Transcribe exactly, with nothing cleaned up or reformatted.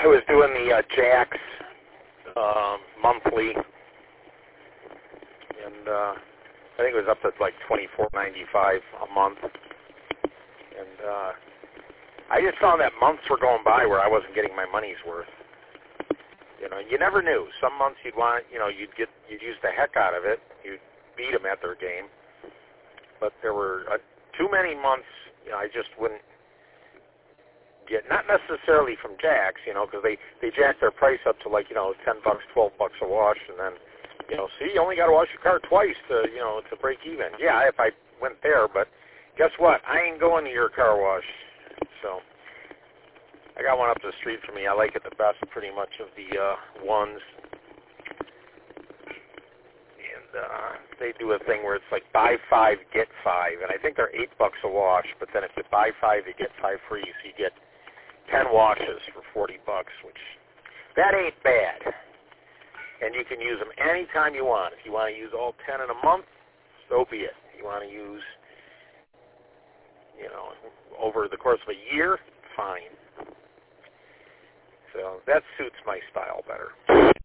I was doing the uh, Jax um, monthly, and uh, I think it was up to like twenty-four ninety-five a month. And uh, I just found that months were going by where I wasn't getting my money's worth. You know, you never knew. Some months you'd want, you know, you'd get, you'd use the heck out of it. You'd beat them at their game. But there were uh, too many months, you know, I just wouldn't get, not necessarily from Jax, you know, because they, they jacked their price up to like, you know, ten bucks, twelve bucks a wash, and then, you know, see, you only got to wash your car twice to, you know, to break even. Yeah, if I went there, but guess what? I ain't going to your car wash. So I got one up the street for me. I like it the best, pretty much, of the uh, ones. And uh, they do a thing where it's like buy five, get five. And I think they're eight bucks a wash, but then if you buy five, you get five free. So you get ten washes for forty bucks, which that ain't bad. And you can use them anytime you want. If you want to use all ten in a month, so be it. If you want to use, you know, over the course of a year, fine. So that suits my style better.